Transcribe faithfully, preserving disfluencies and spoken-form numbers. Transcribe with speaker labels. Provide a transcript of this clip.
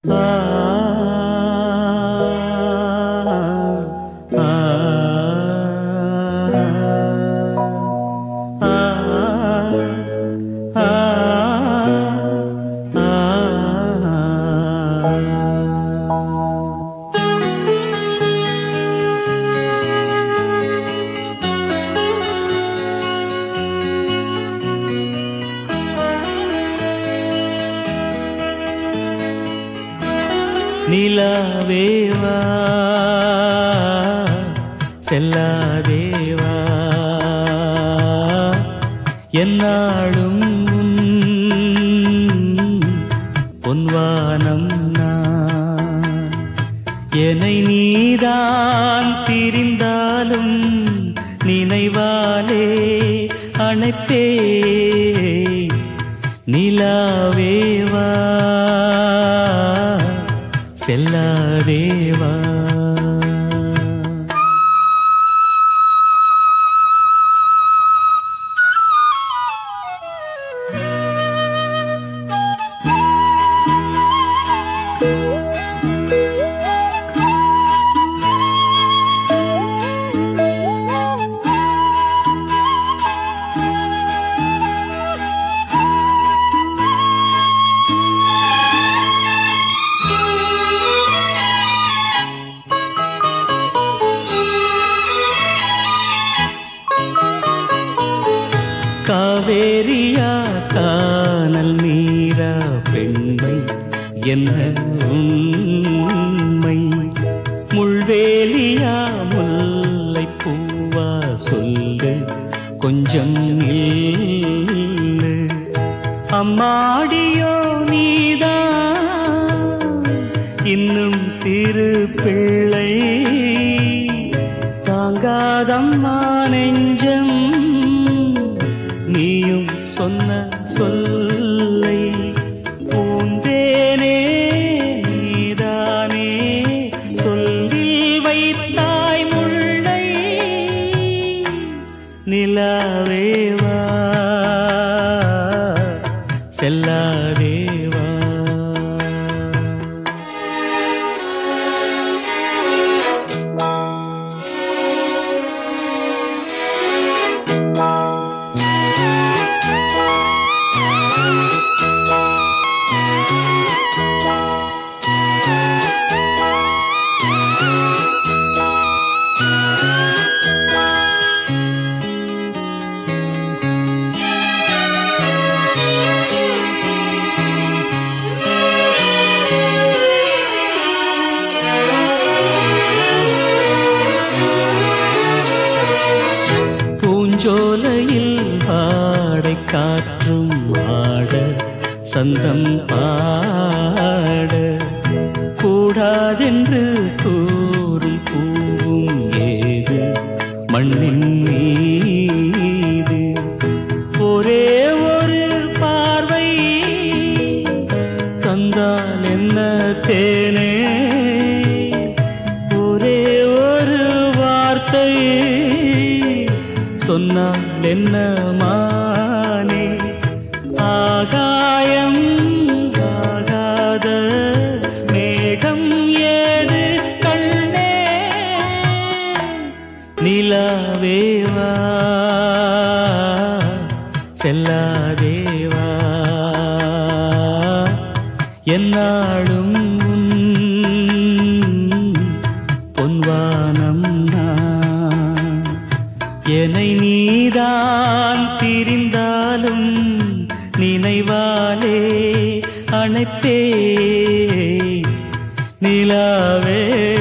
Speaker 1: ஆ ஆ ஆ நிலாவேவா செல்லாதேவா என்னாலும் பொன்வானம் நான் என்னை நீதான் திரிந்தாலும் நினைவாலே அணைப்பே நிலாவேவா செல்லாதேவா காவேரியா கானல் நீரா பெண்மை என்ன உண்மை முள்வேலியா முல்லை பூவா சொல்லு கொஞ்சம் இல்லு அம்மாடியோ நீதான் இன்னும் சிறு பிள்ளை தாங்காதம்மா நெஞ்சம் நீயும் சொன்ன சொல்லை பூந்தேனே நீதானே சொல்லில் வைத்தாய் முல்லை நிலாவேவா செல்லாதேவா பூஞ்சோலையில் பாடை காற்றும் ஆட சந்தம் பாட கூடாதென்று கூறும் பூவும் ஏது மண்ணின் மீது ஒரே ஒரு பார்வை தந்தால் என்ன தேனே ஒரே ஒரு வார்த்தை சொன்னால் என்ன மானே ஆகாயம் ஆகாத மேகம் ஏது கண்ணே நிலாவேவா செல்லாதேவா என்னாலும் பொன்வானம் நான் என்னை நீதான் திரிந்தாலும் நினைவாலே அணைப்பே நிலாவே